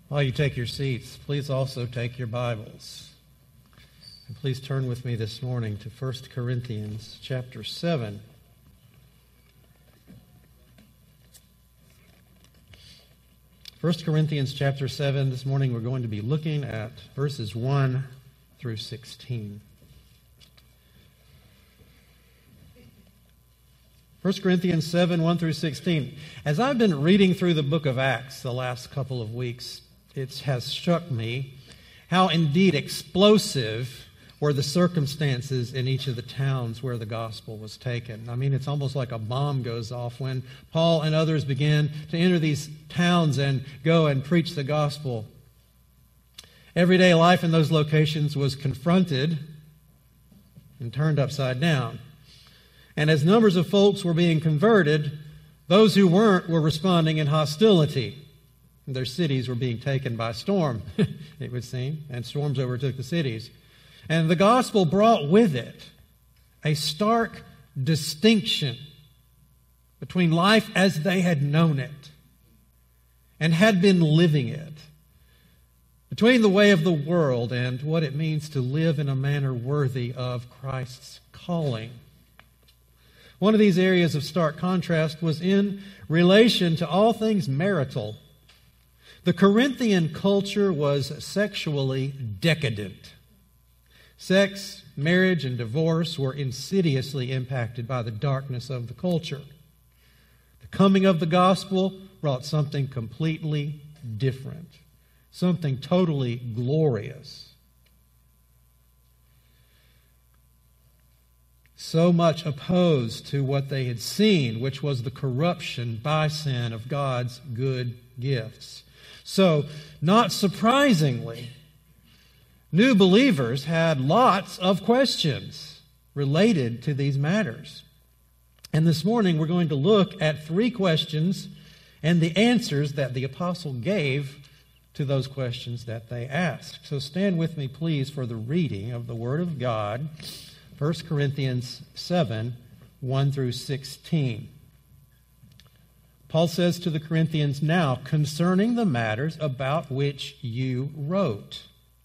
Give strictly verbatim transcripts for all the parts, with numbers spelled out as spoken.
While you take your seats, please also take your Bibles. And please turn with me this morning to First Corinthians chapter seven. First Corinthians chapter seven, this morning we're going to be looking at verses one through sixteen. First Corinthians seven, one through sixteen. As I've been reading through the book of Acts the last couple of weeks, it has struck me how indeed explosive were the circumstances in each of the towns where the gospel was taken. I mean, it's almost like a bomb goes off when Paul and others began to enter these towns and go and preach the gospel. Everyday life in those locations was confronted and turned upside down. And as numbers of folks were being converted, those who weren't were responding in hostility. Their cities were being taken by storm, it would seem, and storms overtook the cities. And the gospel brought with it a stark distinction between life as they had known it and had been living it, between the way of the world and what it means to live in a manner worthy of Christ's calling. One of these areas of stark contrast was in relation to all things marital. The Corinthian culture was sexually decadent. Sex, marriage, and divorce were insidiously impacted by the darkness of the culture. The coming of the gospel brought something completely different, something totally glorious. So much opposed to what they had seen, which was the corruption by sin of God's good gifts. So, not surprisingly, new believers had lots of questions related to these matters. And this morning we're going to look at three questions and the answers that the apostle gave to those questions that they asked. So stand with me, please, for the reading of the Word of God, First Corinthians seven, one through sixteen. Paul says to the Corinthians, "Now, concerning the matters about which you wrote,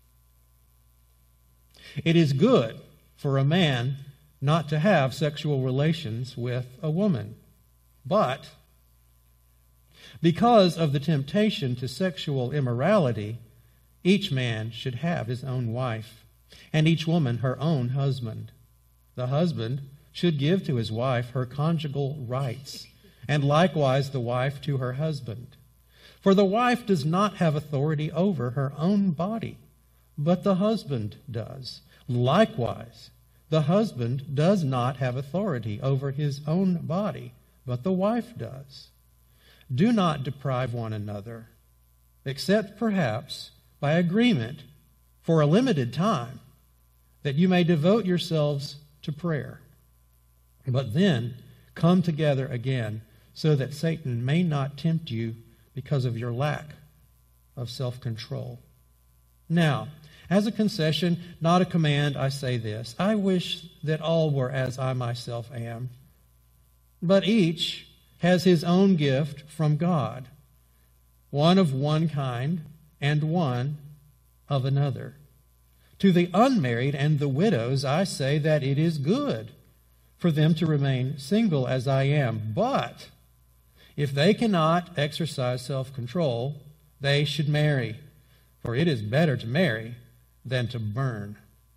it is good for a man not to have sexual relations with a woman. But because of the temptation to sexual immorality, each man should have his own wife, and each woman her own husband. The husband should give to his wife her conjugal rights, and likewise the wife to her husband. For the wife does not have authority over her own body, but the husband does. Likewise, the husband does not have authority over his own body, but the wife does. Do not deprive one another, except perhaps by agreement for a limited time, that you may devote yourselves to prayer. But then come together again, so that Satan may not tempt you because of your lack of self-control. Now, as a concession, not a command, I say this. I wish that all were as I myself am. But each has his own gift from God, one of one kind and one of another. To the unmarried and the widows, I say that it is good for them to remain single as I am. But if they cannot exercise self-control, they should marry, for it is better to marry than to burn.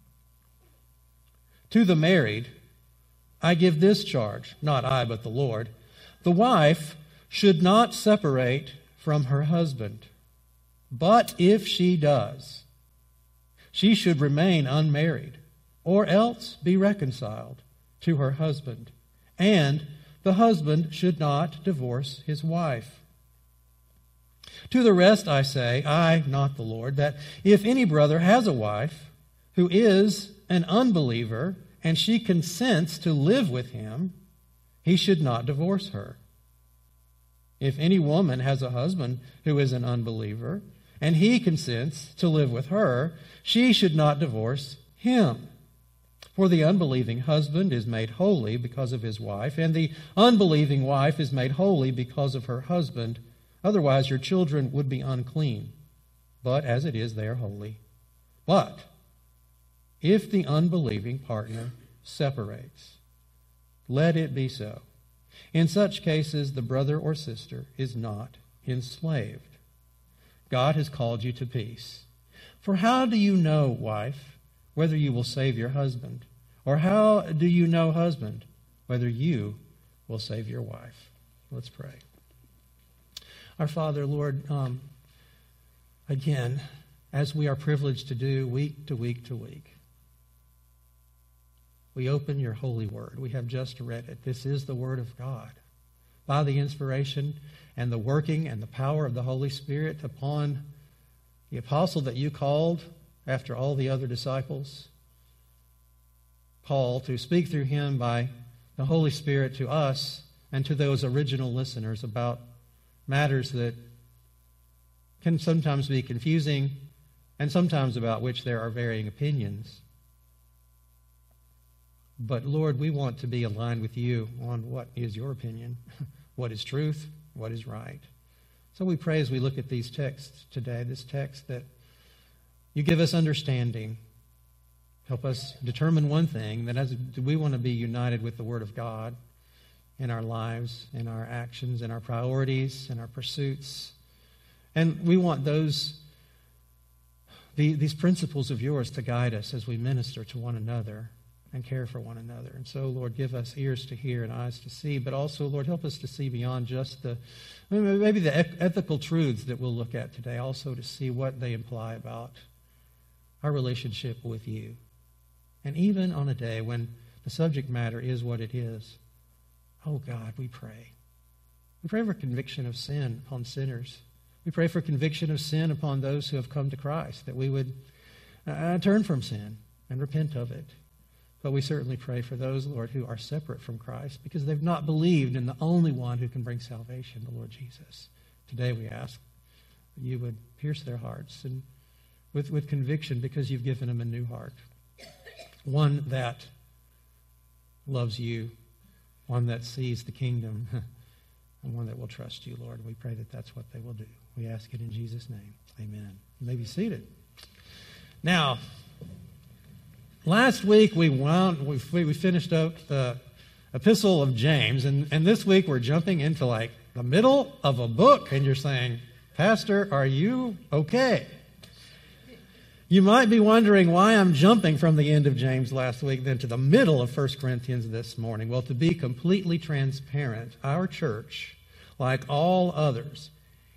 To the married, I give this charge, not I, but the Lord. The wife should not separate from her husband, but if she does, she should remain unmarried, or else be reconciled to her husband. And the husband should not divorce his wife. To the rest I say, I, not the Lord, that if any brother has a wife who is an unbeliever, and she consents to live with him, he should not divorce her. If any woman has a husband who is an unbeliever, and he consents to live with her, she should not divorce him. For the unbelieving husband is made holy because of his wife, and the unbelieving wife is made holy because of her husband. Otherwise, your children would be unclean. but as it is, they are holy. But if the unbelieving partner separates, let it be so. In such cases, the brother or sister is not enslaved. God has called you to peace. For how do you know, wife, whether you will save your husband? Or how do you know, husband, whether you will save your wife? Let's pray. Our Father, Lord, um, again, as we are privileged to do week to week to week, we open your holy word. We have just read it. This is the word of God. By the inspiration and the working and the power of the Holy Spirit upon the apostle that you called after all the other disciples, Paul, to speak through him by the Holy Spirit to us and to those original listeners about matters that can sometimes be confusing and sometimes about which there are varying opinions. But Lord, we want to be aligned with you on what is your opinion, what is truth, what is right. So we pray as we look at these texts today, this text, that you give us understanding. Help us determine one thing, that as we want to be united with the Word of God in our lives, in our actions, in our priorities, in our pursuits. And we want those, the, these principles of yours to guide us as we minister to one another and care for one another. And so, Lord, give us ears to hear and eyes to see, but also, Lord, help us to see beyond just the, maybe the ethical truths that we'll look at today, also to see what they imply about our relationship with you. And even on a day when the subject matter is what it is, oh God, we pray. We pray for conviction of sin upon sinners. We pray for conviction of sin upon those who have come to Christ, that we would uh, turn from sin and repent of it. But we certainly pray for those, Lord, who are separate from Christ because they've not believed in the only one who can bring salvation, the Lord Jesus. Today we ask that you would pierce their hearts and with, with conviction because you've given them a new heart, one that loves you, one that sees the kingdom, and one that will trust you, Lord. We pray that that's what they will do. We ask it in Jesus' name. Amen. You may be seated. Now, last week we wound, we, we finished up the epistle of James, and, and this week we're jumping into like the middle of a book, and you're saying, Pastor, are you okay? You might be wondering why I'm jumping from the end of James last week then to the middle of First Corinthians this morning. Well, to be completely transparent, our church, like all others,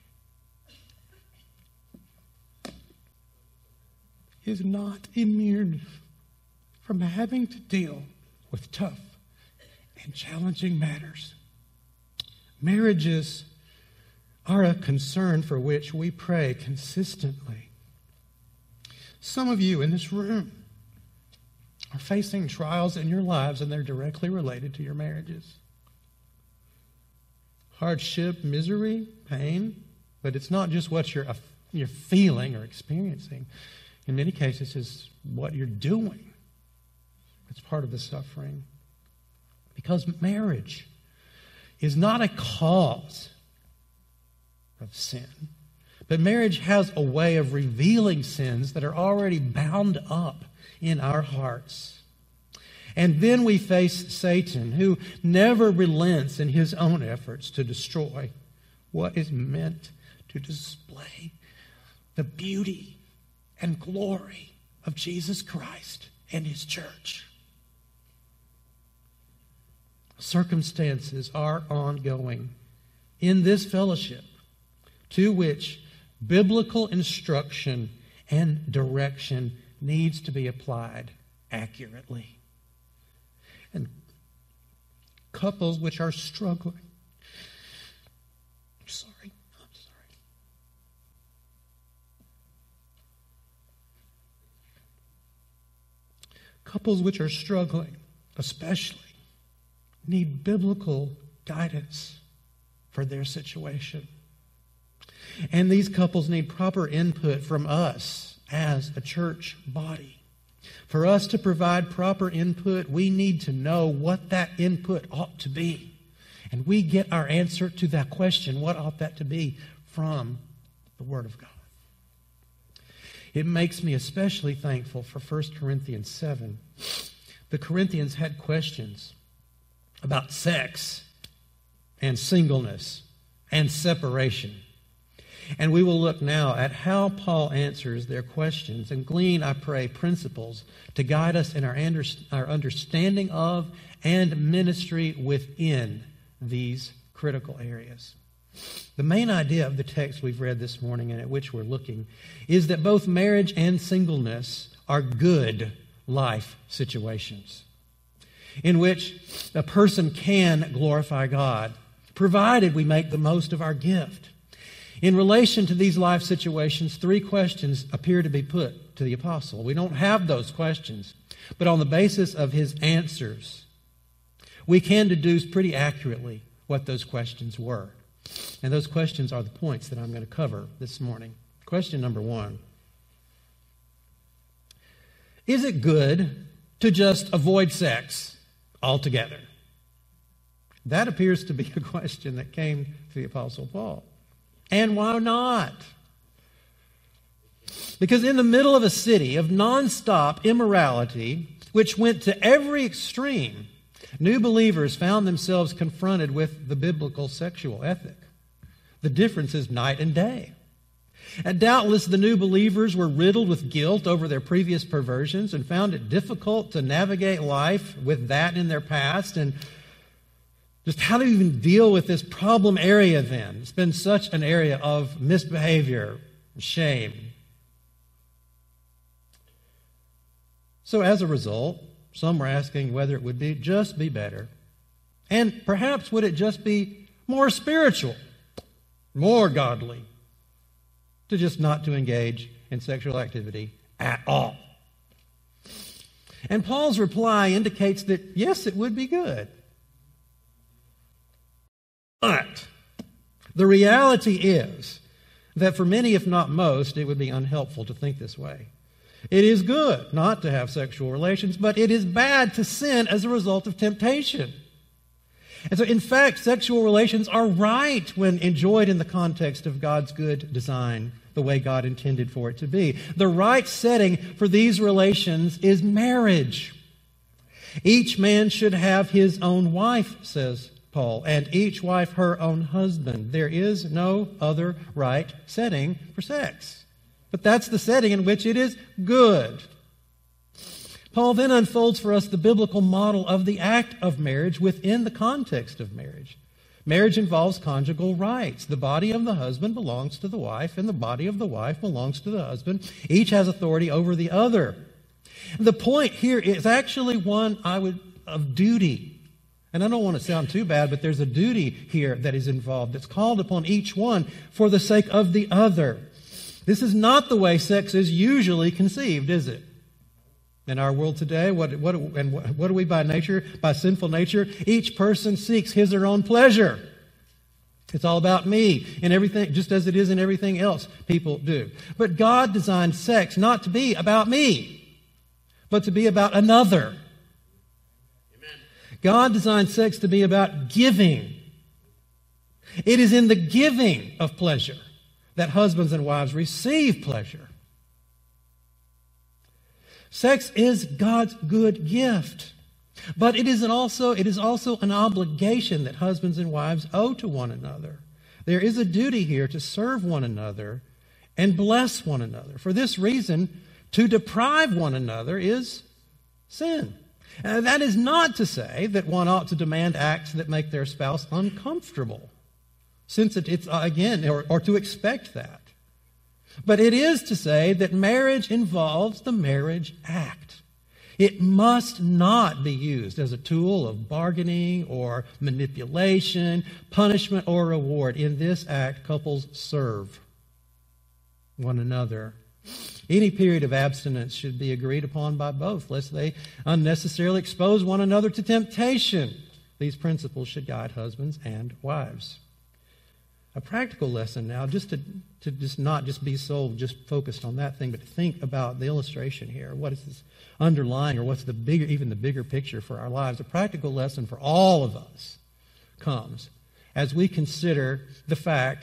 is not immune from having to deal with tough and challenging matters. Marriages are a concern for which we pray consistently. Some of you in this room are facing trials in your lives, and they're directly related to your marriages. Hardship, misery, pain, but it's not just what you're, you're feeling or experiencing. In many cases, it's what you're doing. It's part of the suffering. Because marriage is not a cause of sin. But marriage has a way of revealing sins that are already bound up in our hearts. And then we face Satan, who never relents in his own efforts to destroy what is meant to display the beauty and glory of Jesus Christ and his church. Circumstances are ongoing in this fellowship to which biblical instruction and direction needs to be applied accurately. And couples which are struggling, I'm sorry, I'm sorry. Couples which are struggling, especially, need biblical guidance for their situation. And these couples need proper input from us as a church body. For us to provide proper input, we need to know what that input ought to be. And we get our answer to that question, what ought that to be, from the Word of God. It makes me especially thankful for First Corinthians seven. The Corinthians had questions about sex and singleness and separation. And we will look now at how Paul answers their questions and glean, I pray, principles to guide us in our, under, our understanding of and ministry within these critical areas. The main idea of the text we've read this morning and at which we're looking is that both marriage and singleness are good life situations in which a person can glorify God, provided we make the most of our gift. In relation to these life situations, three questions appear to be put to the apostle. We don't have those questions, but on the basis of his answers, we can deduce pretty accurately what those questions were. And those questions are the points that I'm going to cover this morning. Question number one. Is it good to just avoid sex altogether? That appears to be a question that came to the Apostle Paul. And why not? Because in the middle of a city of nonstop immorality, which went to every extreme, new believers found themselves confronted with the biblical sexual ethic. The difference is night and day. And doubtless the new believers were riddled with guilt over their previous perversions and found it difficult to navigate life with that in their past. And just how to even deal with this problem area then. It's been such an area of misbehavior, shame. So as a result, some were asking whether it would be just be better, and perhaps would it just be more spiritual, more godly, to just not to engage in sexual activity at all. And Paul's reply indicates that yes, it would be good. But the reality is that for many, if not most, it would be unhelpful to think this way. It is good not to have sexual relations, but it is bad to sin as a result of temptation. And so, in fact, sexual relations are right when enjoyed in the context of God's good design, the way God intended for it to be. The right setting for these relations is marriage. Each man should have his own wife, says Paul, and each wife her own husband. There is no other right setting for sex. But that's the setting in which it is good. Paul then unfolds for us the biblical model of the act of marriage within the context of marriage. Marriage involves conjugal rights. The body of the husband belongs to the wife, and the body of the wife belongs to the husband. Each has authority over the other. The point here is actually one I would of duty. And I don't want to sound too bad, but there's a duty here that is involved. It's called upon each one for the sake of the other. This is not the way sex is usually conceived, is it? In our world today, what, what, and what, what do we by nature, by sinful nature? Each person seeks his or her own pleasure. It's all about me and everything, just as it is in everything else people do. But God designed sex not to be about me, but to be about another. Amen. God designed sex to be about giving. It is in the giving of pleasure that husbands and wives receive pleasure. Sex is God's good gift, but it is also it is also an obligation that husbands and wives owe to one another. There is a duty here to serve one another and bless one another. For this reason, to deprive one another is sin. And that is not to say that one ought to demand acts that make their spouse uncomfortable, since it, it's, uh, again, or, or to expect that. But it is to say that marriage involves the marriage act. It must not be used as a tool of bargaining or manipulation, punishment or reward. In this act, couples serve one another. Any period of abstinence should be agreed upon by both, lest they unnecessarily expose one another to temptation. These principles should guide husbands and wives. A practical lesson now, just to, to just not just be so just focused on that thing, but to think about the illustration here. What is this underlying, or what's the bigger, even the bigger picture for our lives? A practical lesson for all of us comes as we consider the fact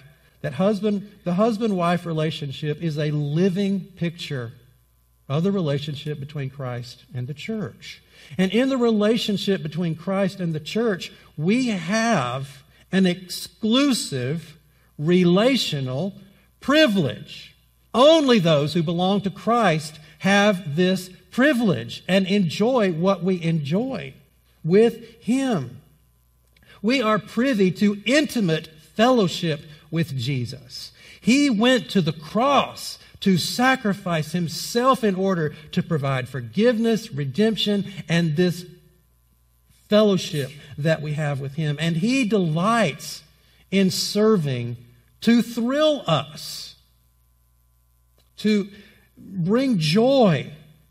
that husband, the husband-wife relationship is a living picture of the relationship between Christ and the church. And in the relationship between Christ and the church, we have an exclusive relational privilege. Only those who belong to Christ have this privilege and enjoy what we enjoy with Him. We are privy to intimate fellowship with Jesus. He went to the cross to sacrifice Himself in order to provide forgiveness, redemption, and this fellowship that we have with Him. And He delights in serving to thrill us, to bring joy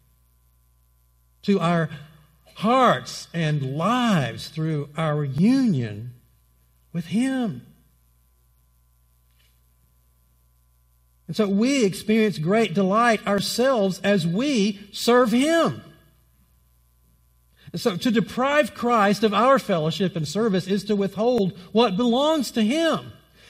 to our hearts and lives through our union with Him. And so we experience great delight ourselves as we serve Him. And so to deprive Christ of our fellowship and service is to withhold what belongs to Him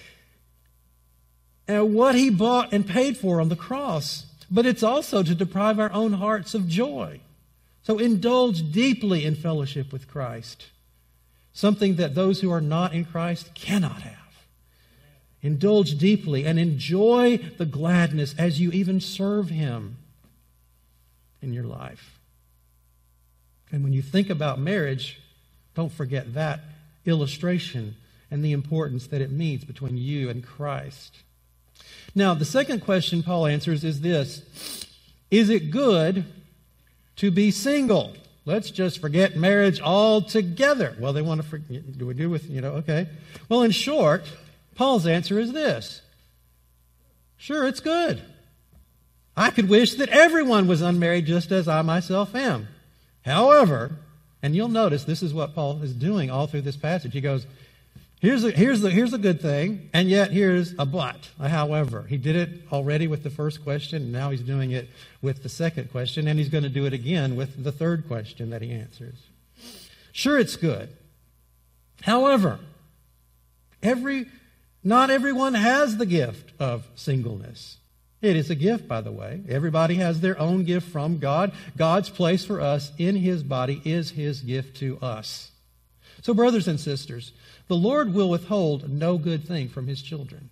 and what He bought and paid for on the cross. But it's also to deprive our own hearts of joy. So indulge deeply in fellowship with Christ, something that those who are not in Christ cannot have. Indulge deeply and enjoy the gladness as you even serve Him in your life. And when you think about marriage, don't forget that illustration and the importance that it means between you and Christ. Now, the second question Paul answers is this: is it good to be single? Let's just forget marriage altogether. Well, they want to forget. Do we do with, you know, okay. Well, in short, Paul's answer is this: sure, it's good. I could wish that everyone was unmarried just as I myself am. However, and you'll notice this is what Paul is doing all through this passage. He goes, here's a, here's the, here's a good thing, and yet here's a but, a however. He did it already with the first question, and now he's doing it with the second question, and he's going to do it again with the third question that he answers. Sure, it's good. However, every Not everyone has the gift of singleness. It is a gift, by the way. Everybody has their own gift from God. God's place for us in His body is His gift to us. So, brothers and sisters, the Lord will withhold no good thing from His children.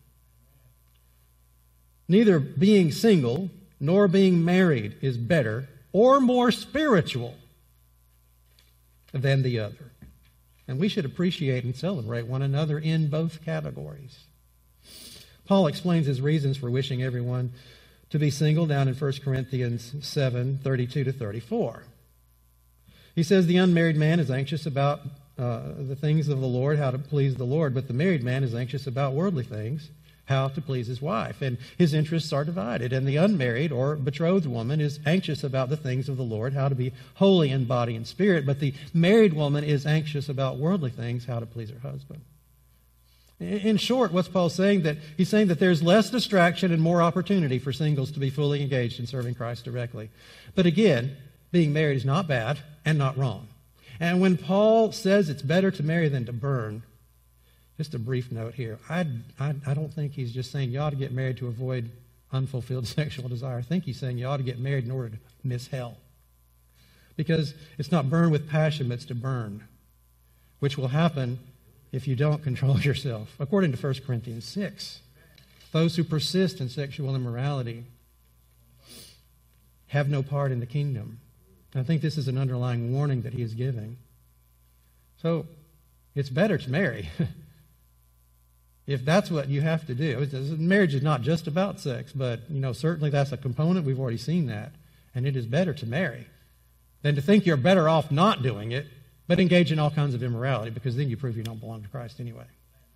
Neither being single nor being married is better or more spiritual than the other. And we should appreciate and celebrate one another in both categories. Paul explains his reasons for wishing everyone to be single down in First Corinthians seven, thirty-two to thirty-four. He says the unmarried man is anxious about uh, the things of the Lord, how to please the Lord, but the married man is anxious about worldly things, how to please his wife. And his interests are divided. And the unmarried or betrothed woman is anxious about the things of the Lord, how to be holy in body and spirit. But the married woman is anxious about worldly things, how to please her husband. In short, what's Paul saying? That he's saying that there's less distraction and more opportunity for singles to be fully engaged in serving Christ directly. But again, being married is not bad and not wrong. And when Paul says it's better to marry than to burn, just a brief note here. I, I, I don't think he's just saying you ought to get married to avoid unfulfilled sexual desire. I think he's saying you ought to get married in order to miss hell. Because it's not burn with passion, but it's to burn, which will happen if you don't control yourself. According to First Corinthians six, those who persist in sexual immorality have no part in the kingdom. And I think this is an underlying warning that he is giving. So it's better to marry. If that's what you have to do. Marriage is not just about sex, but you know certainly that's a component. We've already seen that. And it is better to marry than to think you're better off not doing it, but engage in all kinds of immorality, because then you prove you don't belong to Christ anyway.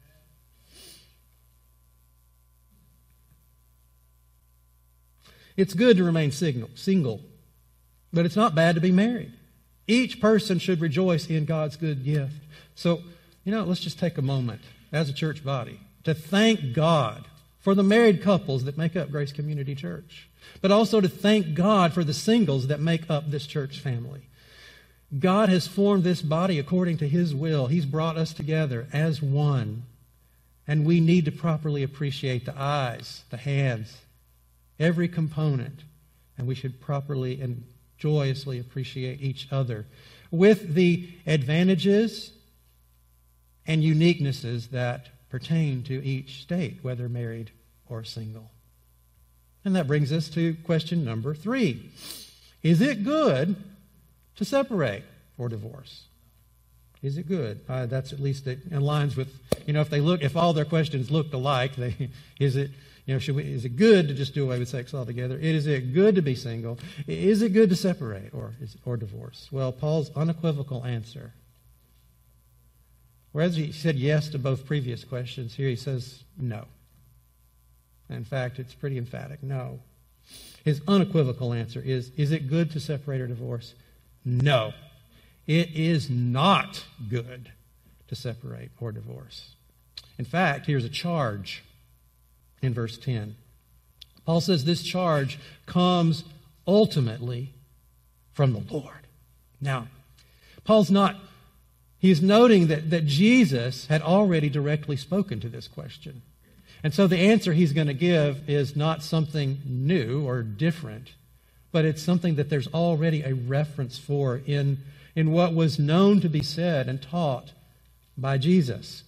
It's good to remain single, but it's not bad to be married. Each person should rejoice in God's good gift. So, you know, let's just take a moment as a church body to thank God for the married couples that make up Grace Community Church, but also to thank God for the singles that make up this church family. God has formed this body according to His will. He's brought us together as one. And we need to properly appreciate the eyes, the hands, every component. And we should properly and joyously appreciate each other with the advantages and uniquenesses that pertain to each state, whether married or single. And that brings us to question number three. Is it good to separate or divorce? Is it good? Uh, that's at least it aligns with, you know, if they look, if all their questions looked alike, they, is it, you know, should we, is it good to just do away with sex altogether? Is it good to be single? Is it good to separate or is, or divorce? Well, Paul's unequivocal answer, whereas he said yes to both previous questions, here he says no. In fact, it's pretty emphatic, no. His unequivocal answer is, is it good to separate or divorce? No. It is not good to separate or divorce. In fact, here's a charge in verse ten. Paul says this charge comes ultimately from the Lord. Now, Paul's not, he's noting that, that Jesus had already directly spoken to this question. And so the answer he's going to give is not something new or different, but it's something that there's already a reference for in, in what was known to be said and taught by Jesus.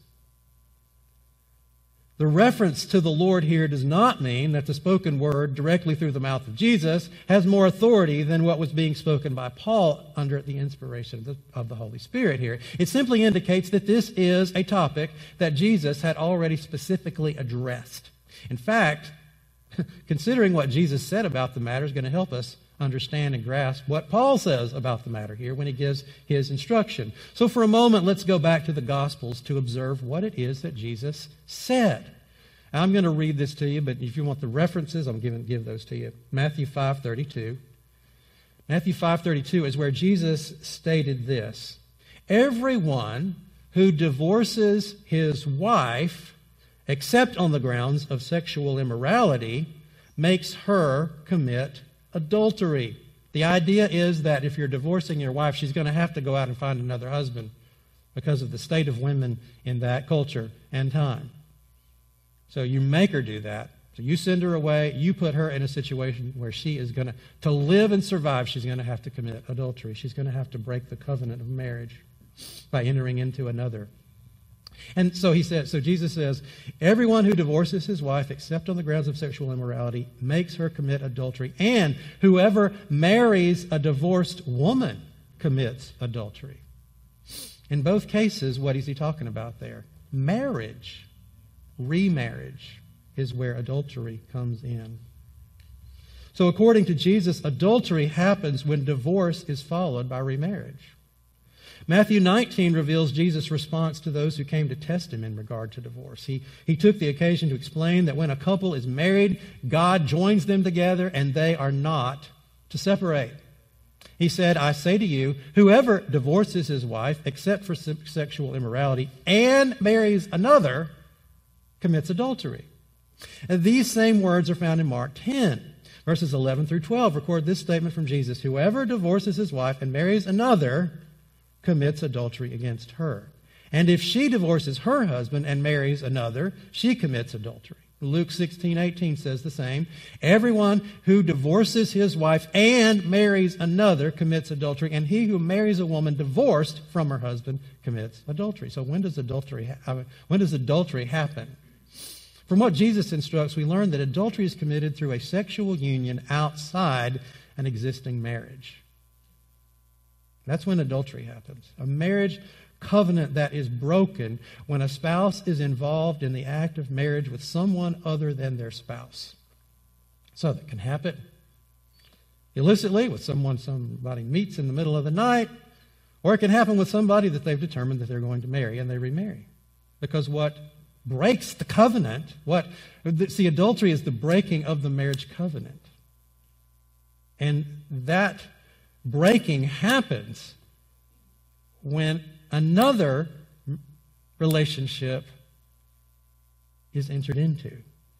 The reference to the Lord here does not mean that the spoken word directly through the mouth of Jesus has more authority than what was being spoken by Paul under the inspiration of the, of the Holy Spirit here. It simply indicates that this is a topic that Jesus had already specifically addressed. In fact, considering what Jesus said about the matter is going to help us understand and grasp what Paul says about the matter here when he gives his instruction. So for a moment, let's go back to the Gospels to observe what it is that Jesus said. I'm going to read this to you, but if you want the references, I'm going to give those to you. Matthew five thirty-two. Matthew five thirty-two is where Jesus stated this: everyone who divorces his wife, except on the grounds of sexual immorality, makes her commit adultery. The idea is that if you're divorcing your wife, she's going to have to go out and find another husband because of the state of women in that culture and time. So you make her do that. So you send her away. You put her in a situation where she is going to, to live and survive, she's going to have to commit adultery. She's going to have to break the covenant of marriage by entering into another. And so he said, so Jesus says, everyone who divorces his wife except on the grounds of sexual immorality makes her commit adultery. And whoever marries a divorced woman commits adultery. In both cases, what is he talking about there? Marriage, remarriage is where adultery comes in. So according to Jesus, adultery happens when divorce is followed by remarriage. Matthew nineteen reveals Jesus' response to those who came to test him in regard to divorce. He, he took the occasion to explain that when a couple is married, God joins them together and they are not to separate. He said, I say to you, whoever divorces his wife except for se- sexual immorality and marries another commits adultery. And these same words are found in Mark ten. Verses eleven through twelve record this statement from Jesus: whoever divorces his wife and marries another commits adultery against her. And if she divorces her husband and marries another, she commits adultery. Luke sixteen eighteen says the same. Everyone who divorces his wife and marries another commits adultery, and he who marries a woman divorced from her husband commits adultery. So when does adultery ha- when does adultery happen? From what Jesus instructs, we learn that adultery is committed through a sexual union outside an existing marriage. That's when adultery happens. A marriage covenant that is broken when a spouse is involved in the act of marriage with someone other than their spouse. So that can happen illicitly with someone somebody meets in the middle of the night, or it can happen with somebody that they've determined that they're going to marry and they remarry. Because what breaks the covenant, what see, adultery is the breaking of the marriage covenant. And that breaking happens when another relationship is entered into.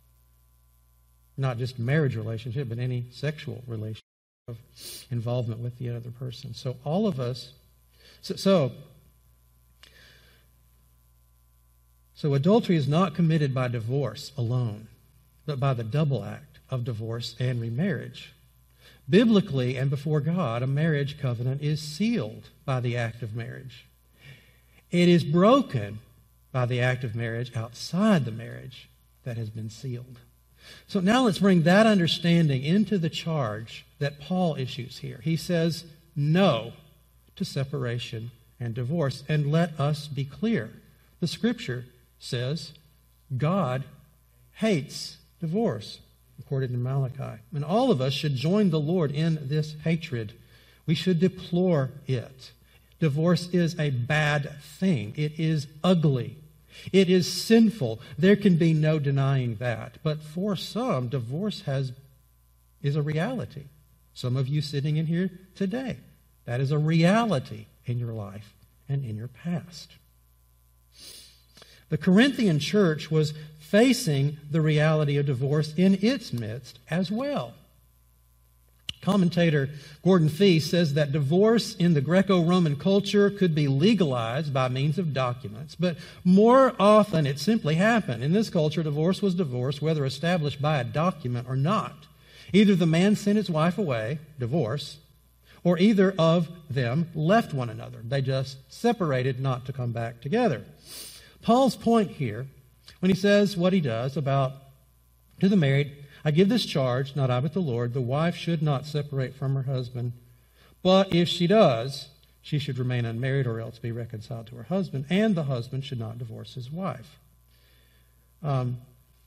Not just marriage relationship, but any sexual relationship of involvement with the other person. So all of us, so, so, So adultery is not committed by divorce alone, but by the double act of divorce and remarriage. Biblically and before God, a marriage covenant is sealed by the act of marriage. It is broken by the act of marriage outside the marriage that has been sealed. So now let's bring that understanding into the charge that Paul issues here. He says no to separation and divorce. And let us be clear. The Scripture says God hates divorce, according to Malachi. And all of us should join the Lord in this hatred. We should deplore it. Divorce is a bad thing. It is ugly. It is sinful. There can be no denying that. But for some, divorce has is a reality. Some of you sitting in here today, that is a reality in your life and in your past. The Corinthian church was facing the reality of divorce in its midst as well. Commentator Gordon Fee says that divorce in the Greco-Roman culture could be legalized by means of documents, but more often it simply happened. In this culture, divorce was divorce, whether established by a document or not. Either the man sent his wife away, divorce, or either of them left one another. They just separated not to come back together. Paul's point here, when he says what he does about to the married, I give this charge, not I but the Lord, the wife should not separate from her husband, but if she does, she should remain unmarried or else be reconciled to her husband, and the husband should not divorce his wife. Um,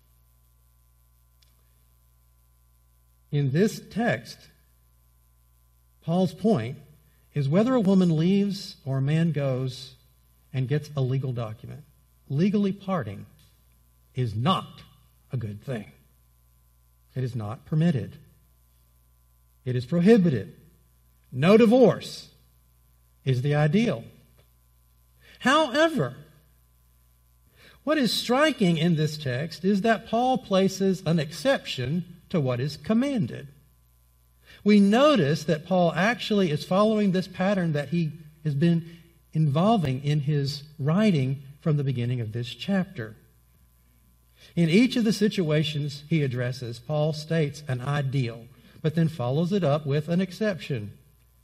in this text, Paul's point is whether a woman leaves or a man goes and gets a legal document, legally parting is not a good thing. It is not permitted. It is prohibited. No divorce is the ideal. However, what is striking in this text is that Paul places an exception to what is commanded. We notice that Paul actually is following this pattern that he has been involving in his writing from the beginning of this chapter. In each of the situations he addresses, Paul states an ideal, but then follows it up with an exception.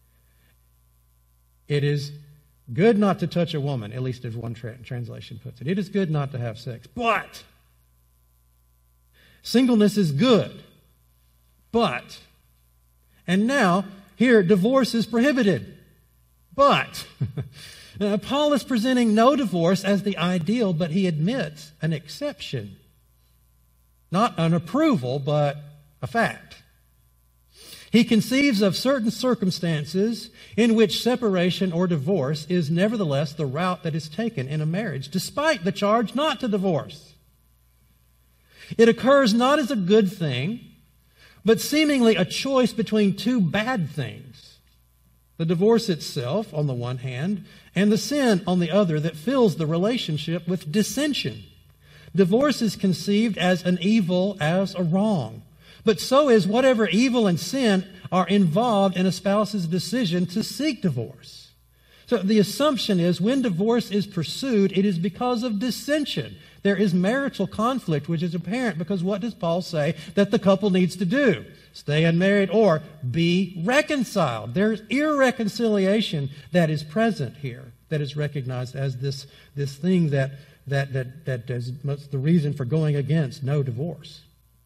It is good not to touch a woman, at least as one tra- translation puts it. It is good not to have sex, but singleness is good, but, and now here divorce is prohibited, but. Now, Paul is presenting no divorce as the ideal, but he admits an exception. Not an approval, but a fact. He conceives of certain circumstances in which separation or divorce is nevertheless the route that is taken in a marriage, despite the charge not to divorce. It occurs not as a good thing, but seemingly a choice between two bad things. The divorce itself, on the one hand, and the sin on the other that fills the relationship with dissension. Divorce is conceived as an evil, as a wrong. But so is whatever evil and sin are involved in a spouse's decision to seek divorce. So the assumption is when divorce is pursued, it is because of dissension. There is marital conflict, which is apparent because what does Paul say that the couple needs to do? Stay unmarried or be reconciled. There's irreconciliation that is present here, that is recognized as this, this thing that That, that, that is the reason for going against no divorce.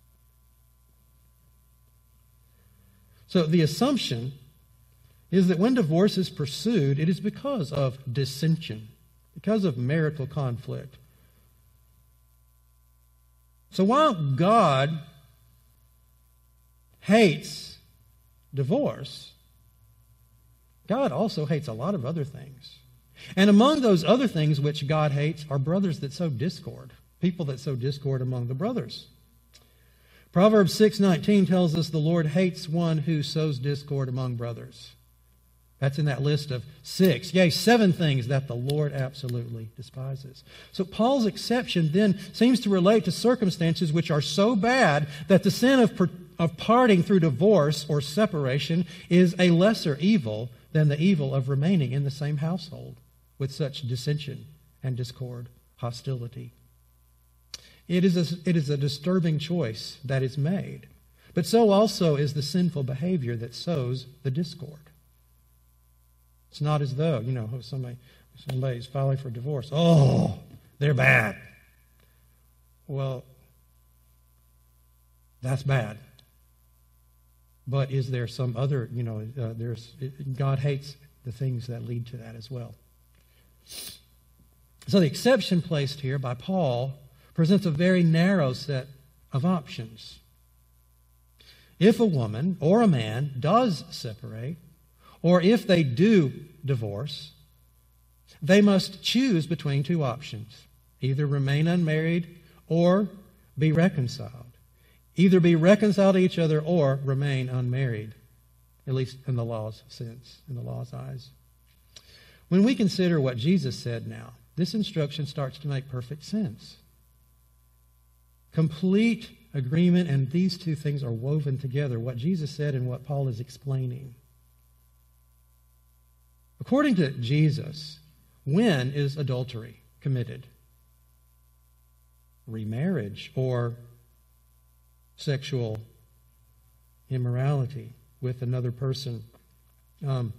So the assumption is that when divorce is pursued, it is because of dissension, because of marital conflict. So while God hates divorce, God also hates a lot of other things. And among those other things which God hates are brothers that sow discord, people that sow discord among the brothers. Proverbs six nineteen tells us the Lord hates one who sows discord among brothers. That's in that list of six, yea, seven things that the Lord absolutely despises. So Paul's exception then seems to relate to circumstances which are so bad that the sin of, of parting through divorce or separation is a lesser evil than the evil of remaining in the same household with such dissension and discord, hostility, It is a, it is a disturbing choice that is made. But so also is the sinful behavior that sows the discord. It's not as though, you know, somebody somebody's filing for divorce. Oh, they're bad. Well, that's bad. But is there some other, you know, uh, there's God hates the things that lead to that as well. So the exception placed here by Paul presents a very narrow set of options. If a woman or a man does separate, or if they do divorce, they must choose between two options. Either remain unmarried or be reconciled. Either be reconciled to each other or remain unmarried, at least in the law's sense, in the law's eyes. When we consider what Jesus said now, this instruction starts to make perfect sense. Complete agreement, and these two things are woven together, what Jesus said and what Paul is explaining. According to Jesus, when is adultery committed? Remarriage or sexual immorality with another person. Um,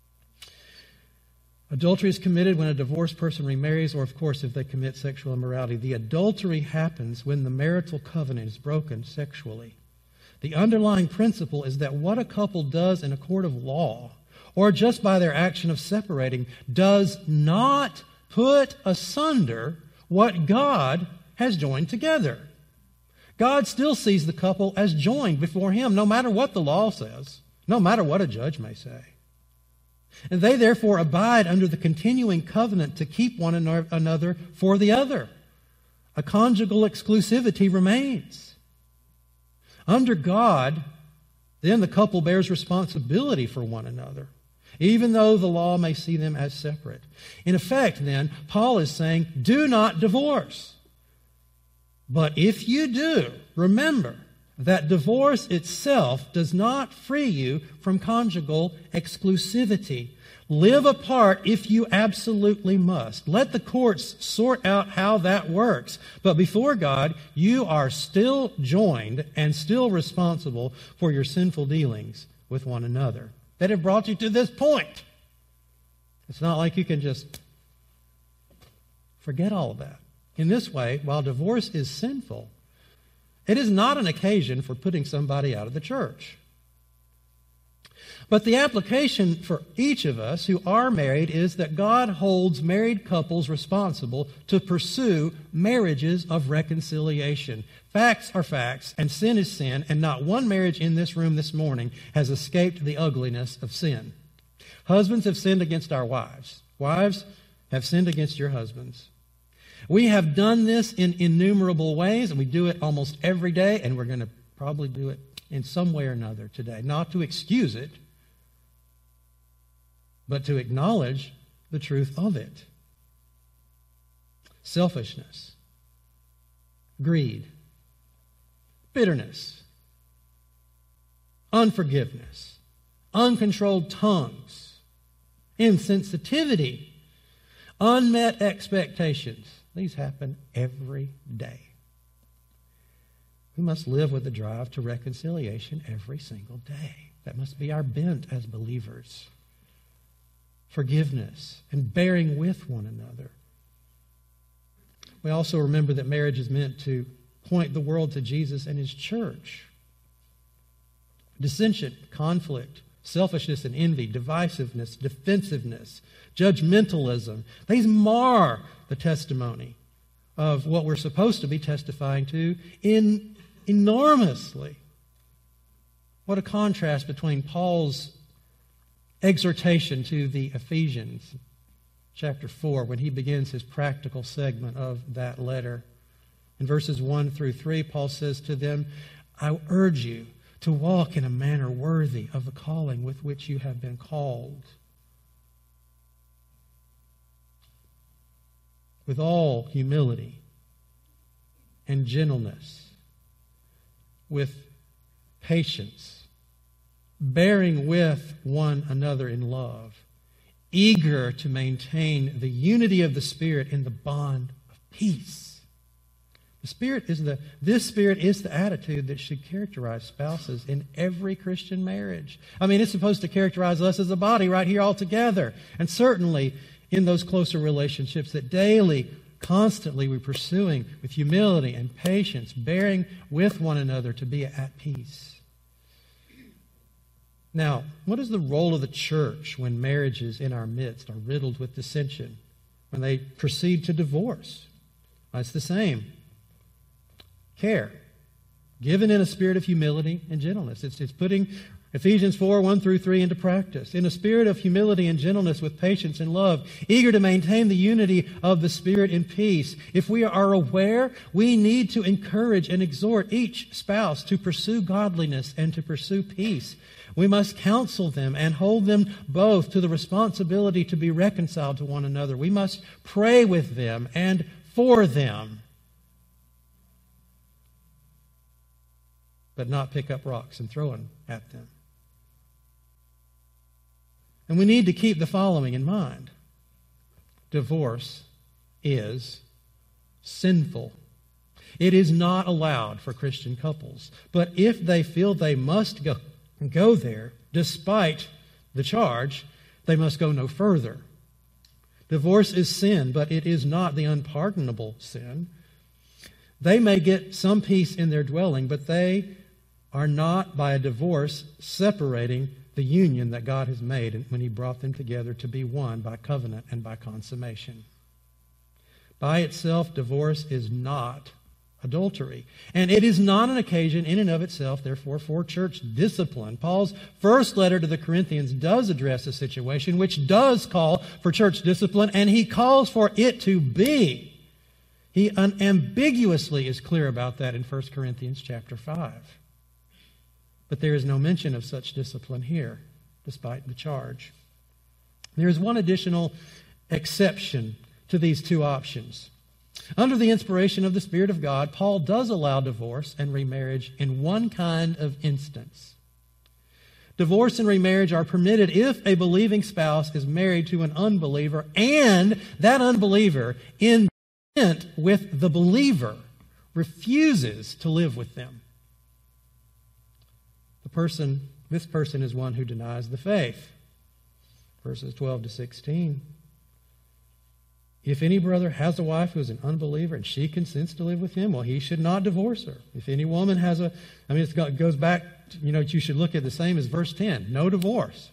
adultery is committed when a divorced person remarries, or of course if they commit sexual immorality. The adultery happens when the marital covenant is broken sexually. The underlying principle is that what a couple does in a court of law, or just by their action of separating, does not put asunder what God has joined together. God still sees the couple as joined before Him, no matter what the law says, no matter what a judge may say. And they therefore abide under the continuing covenant to keep one another for the other. A conjugal exclusivity remains. Under God, then the couple bears responsibility for one another, even though the law may see them as separate. In effect, then, Paul is saying, do not divorce. But if you do, remember that divorce itself does not free you from conjugal exclusivity. Live apart if you absolutely must. Let the courts sort out how that works. But before God, you are still joined and still responsible for your sinful dealings with one another that have brought you to this point. It's not like you can just forget all of that. In this way, while divorce is sinful, it is not an occasion for putting somebody out of the church. But the application for each of us who are married is that God holds married couples responsible to pursue marriages of reconciliation. Facts are facts, and sin is sin, and not one marriage in this room this morning has escaped the ugliness of sin. Husbands have sinned against our wives. Wives have sinned against your husbands. We have done this in innumerable ways, and we do it almost every day, and we're going to probably do it in some way or another today. Not to excuse it, but to acknowledge the truth of it. Selfishness, greed, bitterness, unforgiveness, uncontrolled tongues, insensitivity, unmet expectations. These happen every day. We must live with the drive to reconciliation every single day. That must be our bent as believers. Forgiveness and bearing with one another. We also remember that marriage is meant to point the world to Jesus and His church. Dissension, conflict, selfishness and envy, divisiveness, defensiveness, judgmentalism. These mar the testimony of what we're supposed to be testifying to in enormously. What a contrast between Paul's exhortation to the Ephesians, chapter four, when he begins his practical segment of that letter. In verses one through three, Paul says to them, I urge you to walk in a manner worthy of the calling with which you have been called, with all humility and gentleness, with patience, bearing with one another in love, eager to maintain the unity of the Spirit in the bond of peace. The Spirit is the, this Spirit is the attitude that should characterize spouses in every Christian marriage. I mean, it's supposed to characterize us as a body right here all together. And certainly in those closer relationships that daily, constantly we're pursuing with humility and patience, bearing with one another to be at peace. Now, what is the role of the church when marriages in our midst are riddled with dissension, when they proceed to divorce? Well, it's the same. Care, given in a spirit of humility and gentleness. It's, it's putting Ephesians four, one through three into practice. In a spirit of humility and gentleness with patience and love, eager to maintain the unity of the Spirit in peace. If we are aware, we need to encourage and exhort each spouse to pursue godliness and to pursue peace. We must counsel them and hold them both to the responsibility to be reconciled to one another. We must pray with them and for them, but not pick up rocks and throw them at them. And we need to keep the following in mind. Divorce is sinful. It is not allowed for Christian couples. But if they feel they must go, go there, despite the charge, they must go no further. Divorce is sin, but it is not the unpardonable sin. They may get some peace in their dwelling, but they are not by a divorce separating the union that God has made when He brought them together to be one by covenant and by consummation. By itself, divorce is not adultery. And it is not an occasion in and of itself, therefore, for church discipline. Paul's first letter to the Corinthians does address a situation which does call for church discipline, and he calls for it to be. He unambiguously is clear about that in First Corinthians chapter five. But there is no mention of such discipline here, despite the charge. There is one additional exception to these two options. Under the inspiration of the Spirit of God, Paul does allow divorce and remarriage in one kind of instance. Divorce and remarriage are permitted if a believing spouse is married to an unbeliever and that unbeliever, in consent with the believer, refuses to live with them. The person, this person is one who denies the faith. Verses twelve to sixteen. If any brother has a wife who is an unbeliever and she consents to live with him, well, he should not divorce her. If any woman has a, I mean, it goes back, to, you know, you should look at the same as verse ten. No divorce.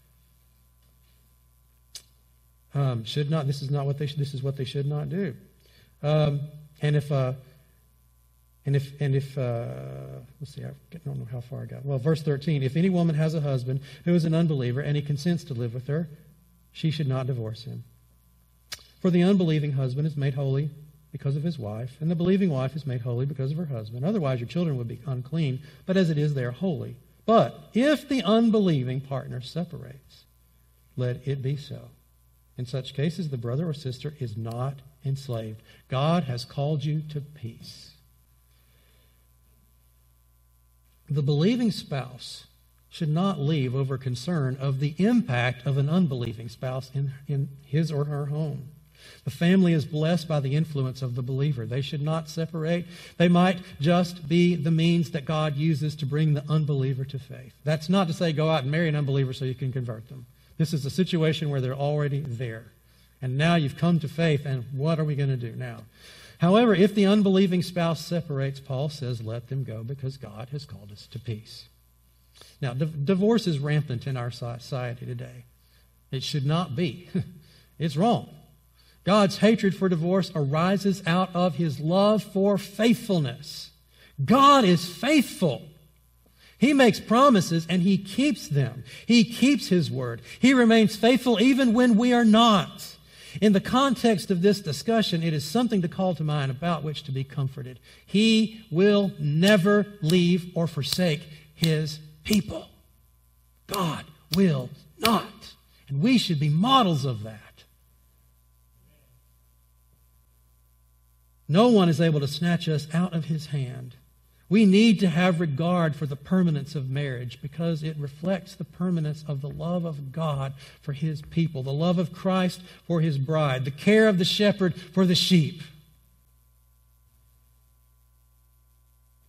Um, should not, this is not what they, this is what they should not do. Um, and if, uh, and if, and if, uh, let's see, I don't know how far I got. Well, verse thirteen, if any woman has a husband who is an unbeliever and he consents to live with her, she should not divorce him. For the unbelieving husband is made holy because of his wife, and the believing wife is made holy because of her husband. Otherwise, your children would be unclean, but as it is, they are holy. But if the unbelieving partner separates, let it be so. In such cases, the brother or sister is not enslaved. God has called you to peace. The believing spouse should not leave over concern of the impact of an unbelieving spouse in, in his or her home. The family is blessed by the influence of the believer. They should not separate. They might just be the means that God uses to bring the unbeliever to faith. That's not to say go out and marry an unbeliever so you can convert them. This is a situation where they're already there. And now you've come to faith, and what are we going to do now? However, if the unbelieving spouse separates, Paul says, let them go because God has called us to peace. Now, di- divorce is rampant in our society today. It should not be. It's wrong. God's hatred for divorce arises out of His love for faithfulness. God is faithful. He makes promises and He keeps them. He keeps His word. He remains faithful even when we are not. In the context of this discussion, it is something to call to mind about which to be comforted. He will never leave or forsake His people. God will not. And we should be models of that. No one is able to snatch us out of His hand. We need to have regard for the permanence of marriage because it reflects the permanence of the love of God for His people, the love of Christ for His bride, the care of the shepherd for the sheep.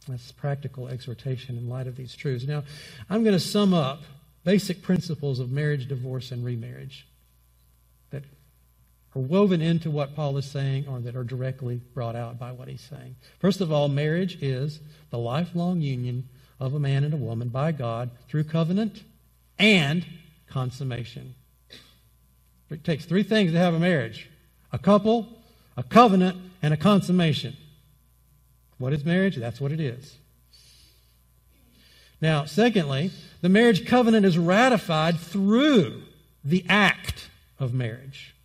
That's practical exhortation in light of these truths. Now, I'm going to sum up basic principles of marriage, divorce, and remarriage that are woven into what Paul is saying or that are directly brought out by what he's saying. First of all, marriage is the lifelong union of a man and a woman by God through covenant and consummation. It takes three things to have a marriage: a couple, a covenant, and a consummation. What is marriage? That's what it is. Now, secondly, the marriage covenant is ratified through the act of marriage.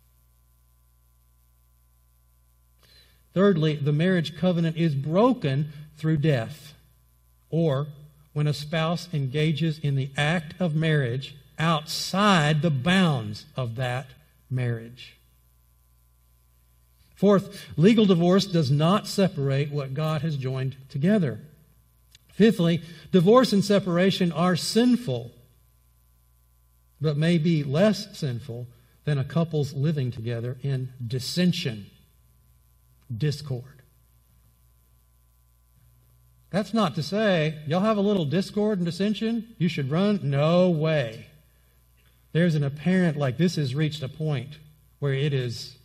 Thirdly, the marriage covenant is broken through death, or when a spouse engages in the act of marriage outside the bounds of that marriage. Fourth, legal divorce does not separate what God has joined together. Fifthly, divorce and separation are sinful, but may be less sinful than a couple's living together in dissension, discord. That's not to say, y'all have a little discord and dissension, you should run? No way. There's an apparent, like this has reached a point where it is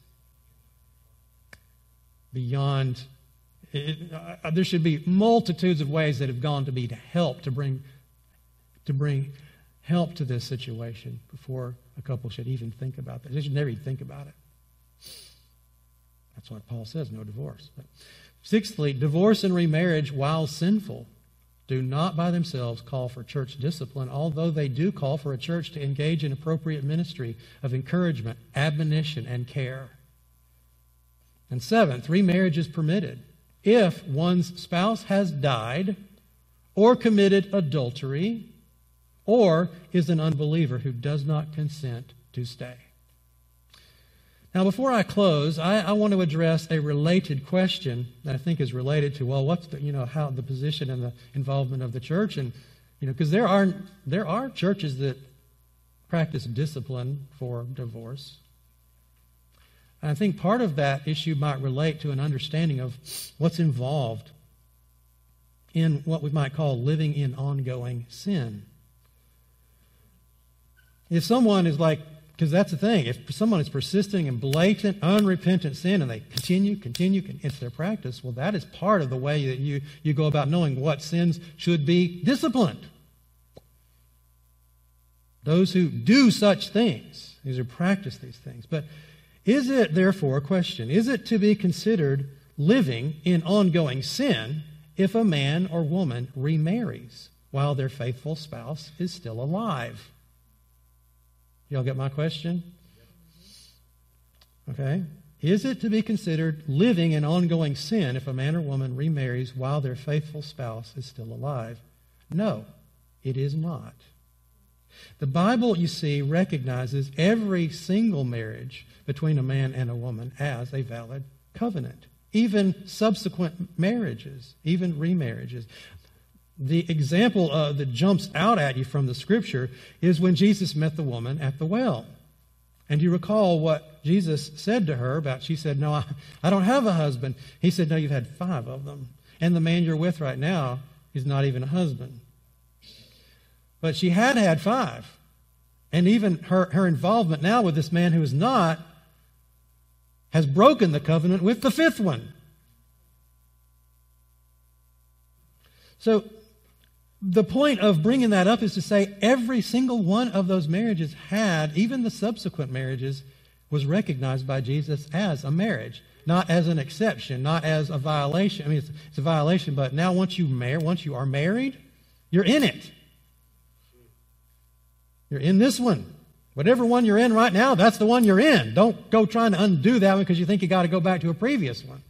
beyond, it, uh, there should be multitudes of ways that have gone to be to help, to bring, to bring help to this situation before a couple should even think about that. They should never even think about it. That's what Paul says, no divorce. But sixthly, divorce and remarriage, while sinful, do not by themselves call for church discipline, although they do call for a church to engage in appropriate ministry of encouragement, admonition, and care. And seventh, remarriage is permitted if one's spouse has died or committed adultery or is an unbeliever who does not consent to stay. Now, before I close, I, I want to address a related question that I think is related to, well, what's the, you know, how the position and the involvement of the church, and you know, because there are there are churches that practice discipline for divorce. And I think part of that issue might relate to an understanding of what's involved in what we might call living in ongoing sin. If someone is like, because that's the thing, if someone is persisting in blatant, unrepentant sin and they continue, continue, it's their practice, well, that is part of the way that you, you go about knowing what sins should be disciplined. Those who do such things, these who practice these things. But is it, therefore, a question, is it to be considered living in ongoing sin if a man or woman remarries while their faithful spouse is still alive? Y'all get my question? Okay. Is it to be considered living in ongoing sin if a man or woman remarries while their faithful spouse is still alive? No, it is not. The Bible, you see, recognizes every single marriage between a man and a woman as a valid covenant. Even subsequent marriages, even remarriages. The example uh, that jumps out at you from the Scripture is when Jesus met the woman at the well. And you recall what Jesus said to her about, she said, no, I, I don't have a husband. He said, no, you've had five of them. And the man you're with right now is not even a husband. But she had had five. And even her, her involvement now with this man who is not has broken the covenant with the fifth one. So the point of bringing that up is to say every single one of those marriages had, even the subsequent marriages, was recognized by Jesus as a marriage, not as an exception, not as a violation. I mean, it's, it's a violation, but now once you marry, once you are married, you're in it. You're in this one. Whatever one you're in right now, that's the one you're in. Don't go trying to undo that one because you think you got to go back to a previous one.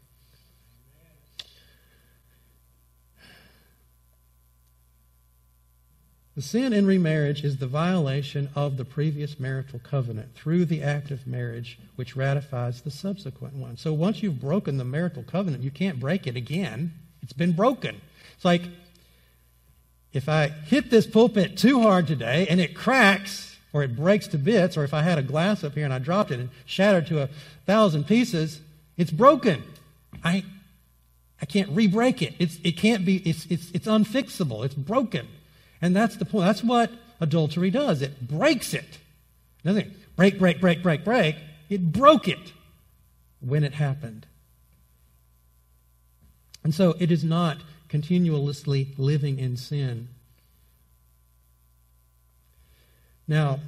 The sin in remarriage is the violation of the previous marital covenant through the act of marriage, which ratifies the subsequent one. So once you've broken the marital covenant, you can't break it again. It's been broken. It's like, if I hit this pulpit too hard today and it cracks or it breaks to bits, or if I had a glass up here and I dropped it and shattered to a thousand pieces, it's broken. I, I can't re-break it. It's, it can't be, it's, it's, it's unfixable. It's broken. And that's the point. That's what adultery does. It breaks it. It doesn't break, break, break, break, break. It broke it when it happened. And so it is not continuously living in sin. Now,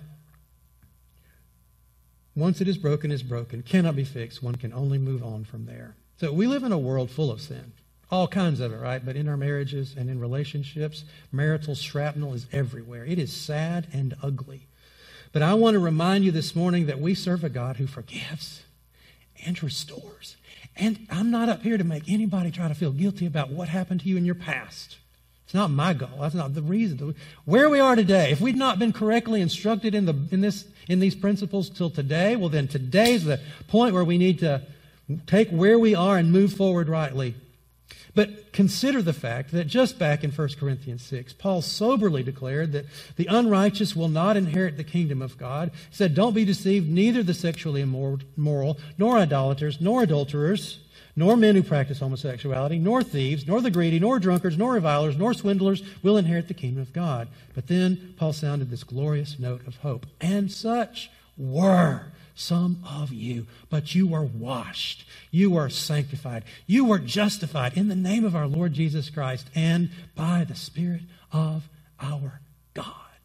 once it is broken, it's broken. Cannot be fixed. One can only move on from there. So we live in a world full of sin. All kinds of it, right? But in our marriages and in relationships, marital shrapnel is everywhere. It is sad and ugly. But I want to remind you this morning that we serve a God who forgives and restores. And I'm not up here to make anybody try to feel guilty about what happened to you in your past. It's not my goal. That's not the reason. Where we are today, if we've not been correctly instructed in the in this in these principles till today, well then today's the point where we need to take where we are and move forward rightly. But consider the fact that just back in First Corinthians six, Paul soberly declared that the unrighteous will not inherit the kingdom of God. He said, don't be deceived, neither the sexually immoral, nor idolaters, nor adulterers, nor men who practice homosexuality, nor thieves, nor the greedy, nor drunkards, nor revilers, nor swindlers will inherit the kingdom of God. But then Paul sounded this glorious note of hope. And such were some of you, but you were washed, you were sanctified, you were justified in the name of our Lord Jesus Christ and by the Spirit of our God.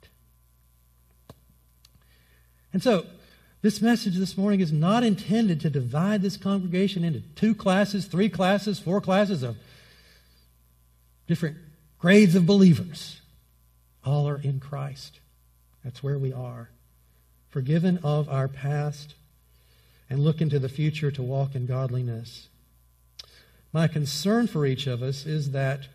And so, this message this morning is not intended to divide this congregation into two classes, three classes, four classes of different grades of believers. All are in Christ. That's where we are. Forgiven of our past and look into the future to walk in godliness. My concern for each of us is that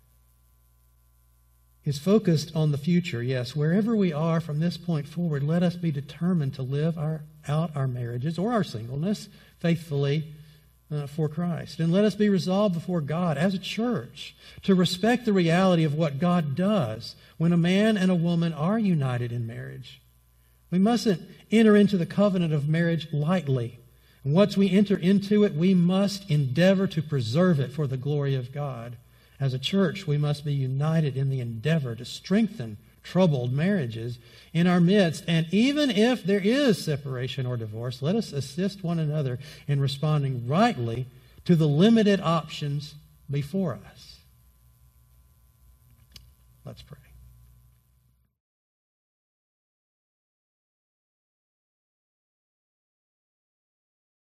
is focused on the future. Yes, wherever we are from this point forward, let us be determined to live our, out our marriages or our singleness faithfully uh, for Christ. And let us be resolved before God as a church to respect the reality of what God does when a man and a woman are united in marriage. We mustn't enter into the covenant of marriage lightly. And once we enter into it, we must endeavor to preserve it for the glory of God. As a church, we must be united in the endeavor to strengthen troubled marriages in our midst. And even if there is separation or divorce, let us assist one another in responding rightly to the limited options before us. Let's pray.